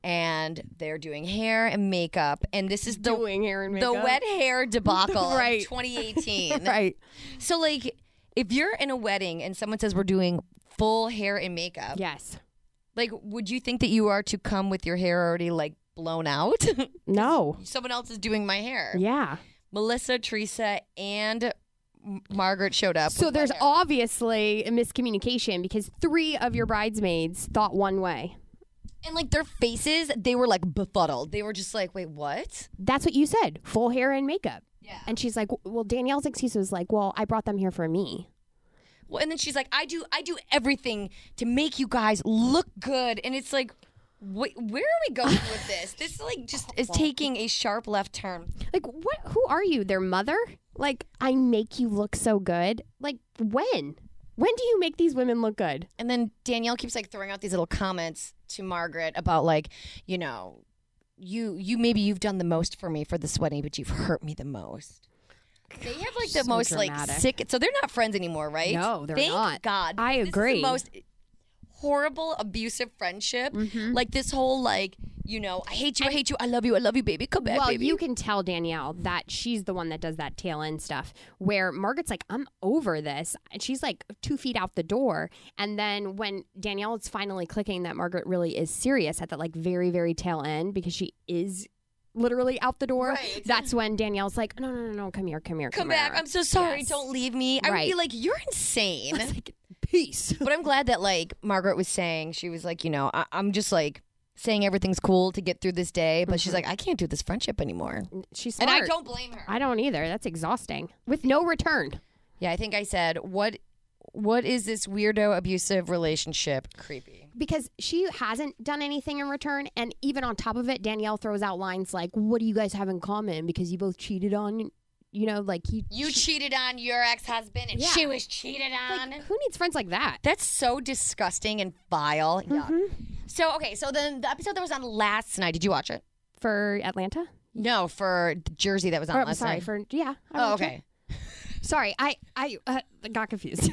And they're doing hair and makeup. And this is the hair and the wet hair debacle Right. of 2018. Right. So, like, if you're in a wedding and someone says we're doing full hair and makeup, Yes. like, would you think that you are to come with your hair already, like, blown out? No. Someone else is doing my hair. Yeah. Melissa, Teresa, and Margaret showed up. So with there's wet hair. obviously a miscommunication because 3 of your bridesmaids thought one way. And, like, their faces, they were, like, befuddled. They were just like, wait, what? That's what you said. Full hair and makeup. Yeah. And she's like, well, Danielle's excuse was like, well, I brought them here for me. Well, and then she's like, I do everything to make you guys look good. And it's like, where are we going with this? This, like, just is taking a sharp left turn. Like, what? Who are you? Their mother? Like, I make you look so good. Like, when? When do you make these women look good? And then Danielle keeps like throwing out these little comments to Margaret about like, you know, you maybe you've done the most for me for this wedding, but you've hurt me the most. They have like the So most dramatic. like sick. So they're not friends anymore, right? No, they're Thank not. God. I This is agree. the most horrible, abusive friendship. Mm-hmm. Like this whole like, you know, I hate you, I love you, baby, come back, Well, baby. you can tell Danielle that she's the one that does that tail end stuff where Margaret's like, I'm over this. And she's like 2 feet out the door. And then when Danielle is finally clicking that Margaret really is serious at that like very, very tail end because she is literally out the door. Right. That's when Danielle's like, no, come here. come back. I'm so sorry. Yes. Don't leave me. I would be Right. like, you're insane. It's like, peace. But I'm glad that like Margaret was saying, she was like, you know, I'm just like saying everything's cool to get through this day, but she's like, I can't do this friendship anymore. She's smart. And I don't blame her. I don't either. That's exhausting. With no return. Yeah, I think I said, what is this weirdo abusive relationship? Creepy. Because she hasn't done anything in return. And even on top of it, Danielle throws out lines like, what do you guys have in common? Because you both cheated on, you know, like You cheated on your ex-husband and Yeah. she was cheated on. Like, who needs friends like that? That's so disgusting and vile. Yeah. So then the episode that was on last night, did you watch it? For Atlanta? No, for Jersey that was on last night. Yeah. Oh, okay. Sorry, I got confused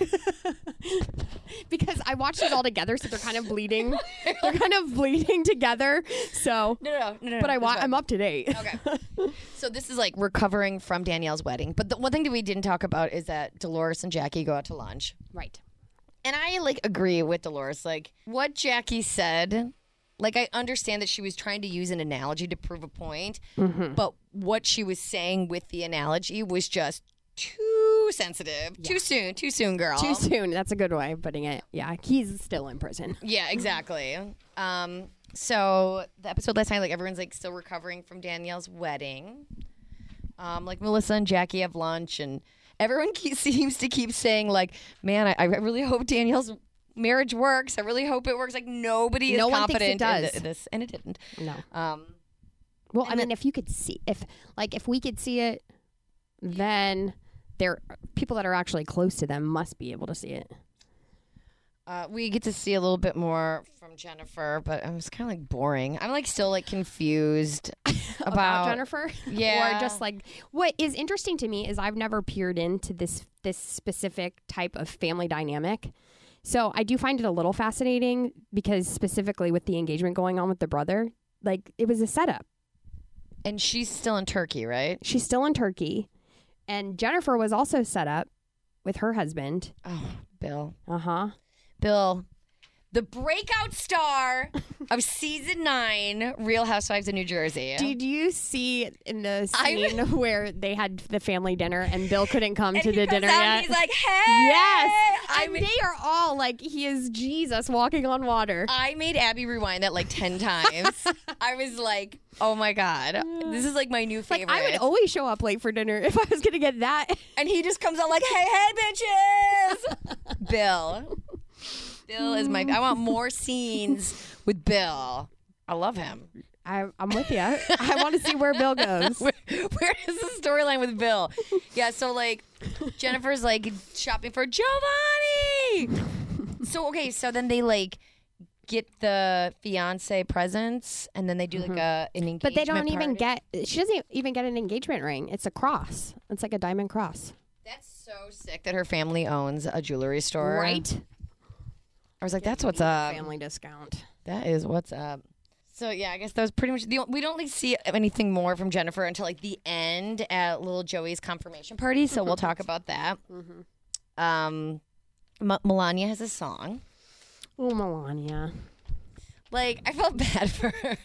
because I watched it all together, so they're kind of bleeding. They're kind of bleeding together. So No. But I'm up to date. Okay. So this is like recovering from Danielle's wedding. But the one thing that we didn't talk about is that Dolores and Jackie go out to lunch. Right. And I like agree with Dolores. Like what Jackie said, like I understand that she was trying to use an analogy to prove a point, but what she was saying with the analogy was just too sensitive. Yeah. Too soon, girl. Too soon. That's a good way of putting it. Yeah, he's still in prison. Yeah, exactly. So the episode last night, like everyone's like still recovering from Danielle's wedding. Like Melissa and Jackie have lunch, and everyone seems to keep saying like, "Man, I really hope Danielle's marriage works. I really hope it works." Like nobody is confident in this, and it didn't. No. Well, I mean, if we could see it, then there people that are actually close to them must be able to see it. We get to see a little bit more from Jennifer, but it was kind of like boring. I'm like still like confused about Jennifer. Yeah. Or just like what is interesting to me is I've never peered into this specific type of family dynamic. So I do find it a little fascinating because specifically with the engagement going on with the brother, like it was a setup. And she's still in Turkey, right? She's still in Turkey. And Jennifer was also set up with her husband. Oh, Bill. Uh-huh. Bill, the breakout star of season 9, Real Housewives of New Jersey. Did you see in the scene where they had the family dinner and Bill couldn't come to the dinner yet? He's like, hey! Yes! And they are all like, he is Jesus walking on water. I made Abby rewind that like 10 times. I was like, oh my God. This is like my new favorite. Like, I would always show up late for dinner if I was going to get that. And he just comes out like, hey, bitches! Bill. Bill is I want more scenes with Bill. I love him. I'm with you. I want to see where Bill goes. Where is the storyline with Bill? Yeah, so like Jennifer's like shopping for Giovanni. So then they like get the fiance presents and then they do like an engagement But they don't even party. she doesn't even get an engagement ring. It's a cross. It's like a diamond cross. That's so sick that her family owns a jewelry store. Right? I was like, that's what's up. Family discount. That is what's up. So yeah, I guess that was pretty much we don't like see anything more from Jennifer until like the end at little Joey's confirmation party. So we'll talk about that. Melania has a song. Oh, Melania. Like I felt bad for her.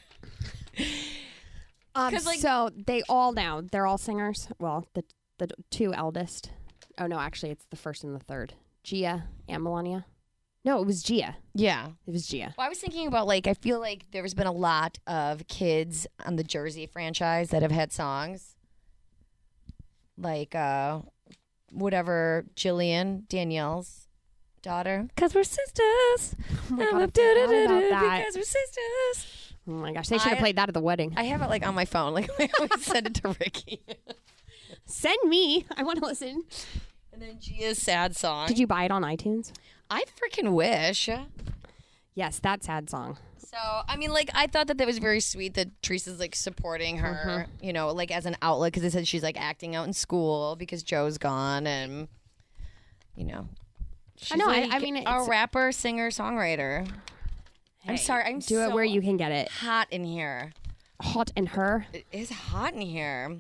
So they're all singers. Well, the two eldest. Oh no, actually it's the first and the third. Gia and Melania. No, it was Gia. Yeah. It was Gia. Well, I was thinking about, like, I feel like there's been a lot of kids on the Jersey franchise that have had songs. Like, whatever, Jillian, Danielle's daughter. Because we're sisters. Oh my God, I forgot about that. Because we're sisters. Oh my gosh, they should have played that at the wedding. I have it, like, on my phone. Like, I always send it to Ricky. Send me. I want to listen. And then Gia's sad song. Did you buy it on iTunes? I freaking wish. Yes, that sad song. So, I mean, like, I thought that was very sweet that Teresa's, like, supporting her, you know, like, as an outlet. Because it said she's, like, acting out in school because Joe's gone. And, you know. She's I know. Like I mean, a rapper, singer, songwriter. Hey, I'm sorry. I'm do it where you can get it. Hot in here. Hot in her? It is hot in here.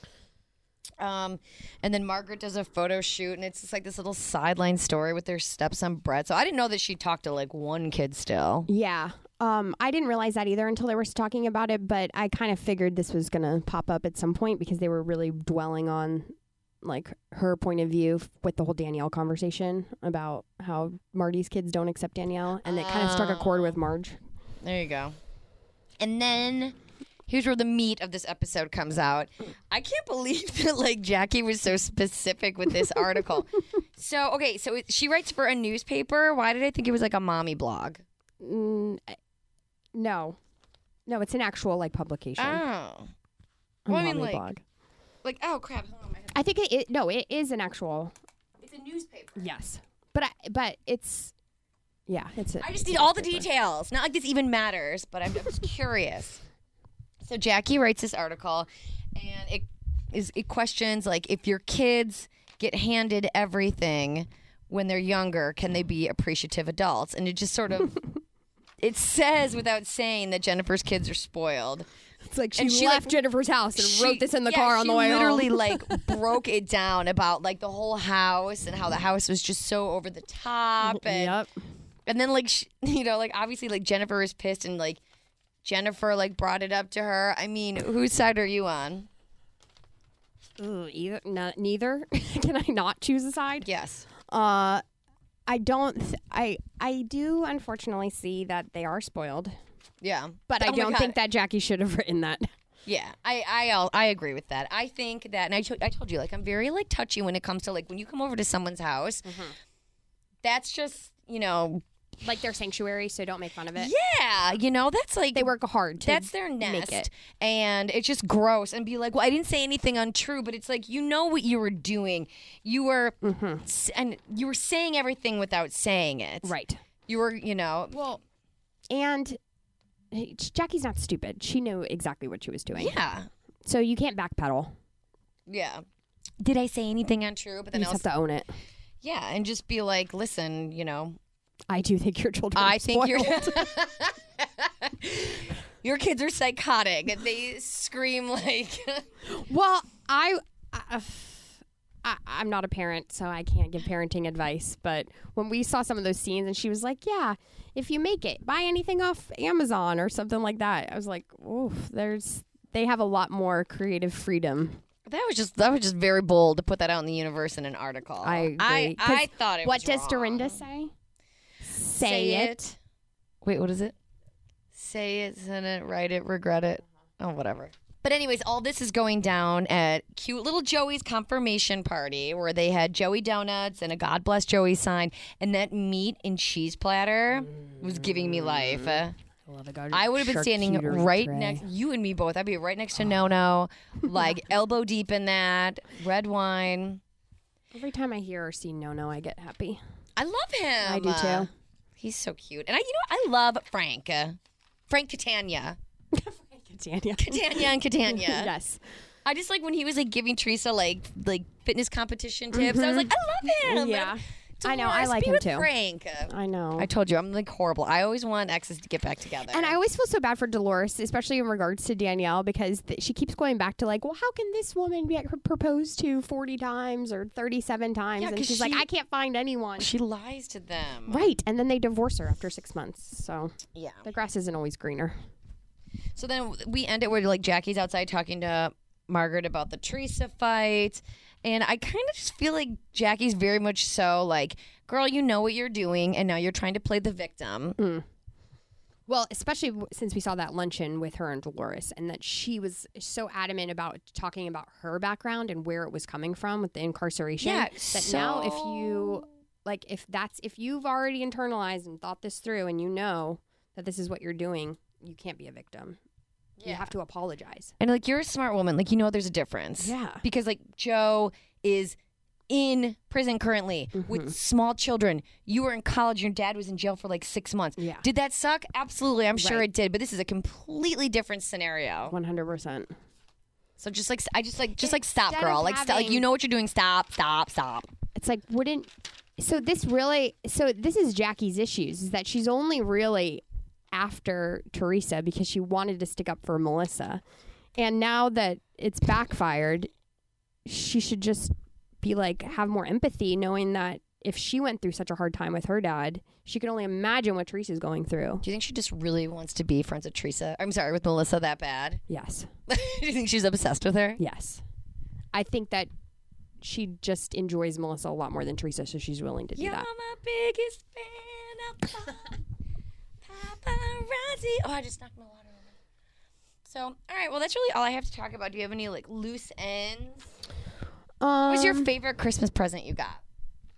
And then Margaret does a photo shoot, and it's just like this little sideline story with their stepson Brett. So I didn't know that she talked to like one kid still. Yeah. I didn't realize that either until they were talking about it, but I kind of figured this was going to pop up at some point because they were really dwelling on like her point of view with the whole Danielle conversation about how Marty's kids don't accept Danielle, and it kind of struck a chord with Marge. There you go. And then here's where the meat of this episode comes out. I can't believe that like Jackie was so specific with this article. So she writes for a newspaper. Why did I think it was like a mommy blog? No, it's an actual like publication. Oh, well, I mean blog. Like oh crap! Hold on, I think it is an actual. It's a newspaper. Yes, but it's Yeah, I just need all the details. Not like this even matters, but I'm just curious. So Jackie writes this article, and it questions, like, if your kids get handed everything when they're younger, can they be appreciative adults? And it just sort of, it says without saying that Jennifer's kids are spoiled. It's like she left Jennifer's house and wrote this in the car on the way home. She literally broke it down about like the whole house and how the house was just so over the top. And, and then obviously like Jennifer is pissed and like Jennifer like brought it up to her. I mean, whose side are you on? Neither. Can I not choose a side? Yes. I don't. I do unfortunately see that they are spoiled. Yeah, but I don't think that Jackie should have written that. Yeah, I agree with that. I think that, and I told you, like, I'm very like touchy when it comes to like when you come over to someone's house. That's just, you know, like their sanctuary, so don't make fun of it. Yeah, you know, that's like they work hard to that's their nest, make it. And it's just gross. And be like, well, I didn't say anything untrue, but it's like, you know what you were doing. You were and you were saying everything without saying it. Right. You were, you know, well, and Jackie's not stupid. She knew exactly what she was doing. Yeah. So you can't backpedal. Yeah. Did I say anything untrue? But then you just have to own it. Yeah, and just be like, listen, you know, I do think your children are spoiled. Your kids are psychotic. They scream like... Well, I'm not a parent, so I can't give parenting advice. But when we saw some of those scenes and she was like, yeah, if you make it, buy anything off Amazon or something like that. I was like, oof, they have a lot more creative freedom. That was just very bold to put that out in the universe in an article. I agree. I thought it was What does wrong. Dorinda say? Say it. Wait, what is it? Say it, send it, write it, regret it. Oh, whatever. But anyways, all this is going down at cute little Joey's confirmation party where they had Joey donuts and a God Bless Joey sign, and that meat and cheese platter was giving me life. I would have been standing right next, you and me both. I'd be right next to Nono, like elbow deep in that, red wine. Every time I hear or see Nono, I get happy. I love him. I do too. He's so cute. And I love Frank. Frank Catania. Catania and Catania. Yes. I just like when he was like giving Teresa like fitness competition tips. I was like, I love him. Yeah. Dolores, I know. I like be him with too. Frank. I know. I told you, I'm like horrible. I always want exes to get back together. And I always feel so bad for Dolores, especially in regards to Danielle, because she keeps going back to like, well, how can this woman be proposed to 40 times or 37 times? Yeah, and she's like, I can't find anyone. She lies to them. Right. And then they divorce her after 6 months. So yeah, the grass isn't always greener. So then we end it where like Jackie's outside talking to Margaret about the Teresa fight. And I kind of just feel like Jackie's very much so like, girl, you know what you're doing, and now you're trying to play the victim. Well, especially since we saw that luncheon with her and Dolores, and that she was so adamant about talking about her background and where it was coming from with the incarceration. Yeah, that now if you, like, if you've already internalized and thought this through and you know that this is what you're doing, you can't be a victim. Yeah. You have to apologize. And like, you're a smart woman. Like, you know there's a difference. Yeah. Because like Joe is in prison currently with small children. You were in college. Your dad was in jail for like 6 months. Yeah. Did that suck? Absolutely. I'm sure it did. But this is a completely different scenario. 100%. So just like, stop, Instead girl. of Like, like, you know what you're doing. Stop. It's like, this is Jackie's issues, is that she's only really after Teresa because she wanted to stick up for Melissa. And now that it's backfired, she should just be like, have more empathy, knowing that if she went through such a hard time with her dad, she could only imagine what Teresa's going through. Do you think she just really wants to be friends with Teresa? I'm sorry, with Melissa that bad? Yes. Do you think she's obsessed with her? Yes. I think that she just enjoys Melissa a lot more than Teresa, so she's willing to do that. You're my biggest fan of paparazzi. Oh, I just knocked my water over. So, all right. Well, that's really all I have to talk about. Do you have any like loose ends? What was your favorite Christmas present you got?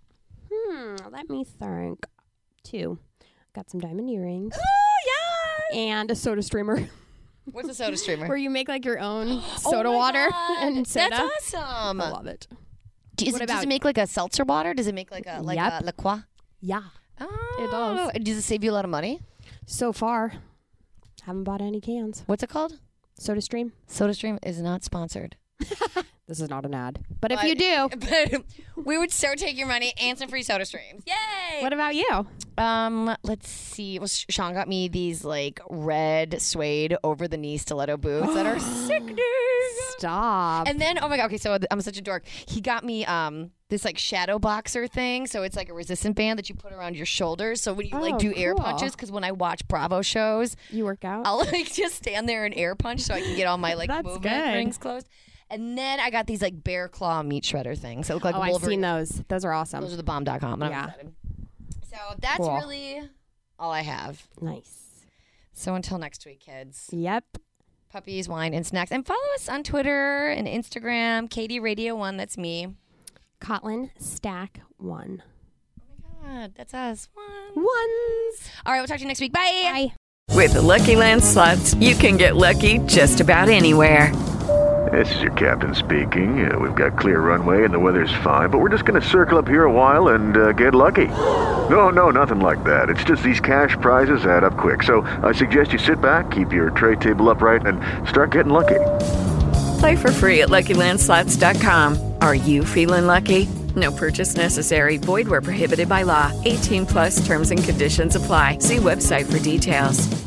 Let me think. 2. Got some diamond earrings. Oh, yeah. And a soda streamer. What's a soda streamer? Where you make like your own soda water and soda. That's awesome. I love it. Does it make like a seltzer water? Does it make like a La Croix? Yeah. Oh, It does. Does it save you a lot of money? So far, haven't bought any cans. What's it called? SodaStream. SodaStream is not sponsored. This is not an ad. But if you do. But we would so take your money and some free SodaStreams. Yay! What about you? Let's see. Well, Sean got me these like red suede over the knee stiletto boots that are sickening. Stop. And then, oh my God, okay, so I'm such a dork. He got me this like shadow boxer thing. So it's like a resistant band that you put around your shoulders. So when you like do air punches, because when I watch Bravo shows, you work out? I'll like just stand there and air punch so I can get all my like movement rings closed. And then I got these like bear claw meat shredder things. So it look like I've Wolverine. seen those. Those are awesome. Those are the bomb.com. I'm excited. So that's really all I have. Nice. So until next week, kids. Yep. Puppies, wine, and snacks. And follow us on Twitter and Instagram. Katie Radio 1, that's me. Kotlin Stack 1. Oh my God, that's us. Ones. All right, we'll talk to you next week. Bye. Bye. With the Lucky Land Slots, you can get lucky just about anywhere. This is your captain speaking. We've got clear runway and the weather's fine, but we're just going to circle up here a while and get lucky. No, nothing like that. It's just these cash prizes add up quick. So I suggest you sit back, keep your tray table upright, and start getting lucky. Play for free at LuckyLandSlots.com. Are you feeling lucky? No purchase necessary. Void where prohibited by law. 18+ terms and conditions apply. See website for details.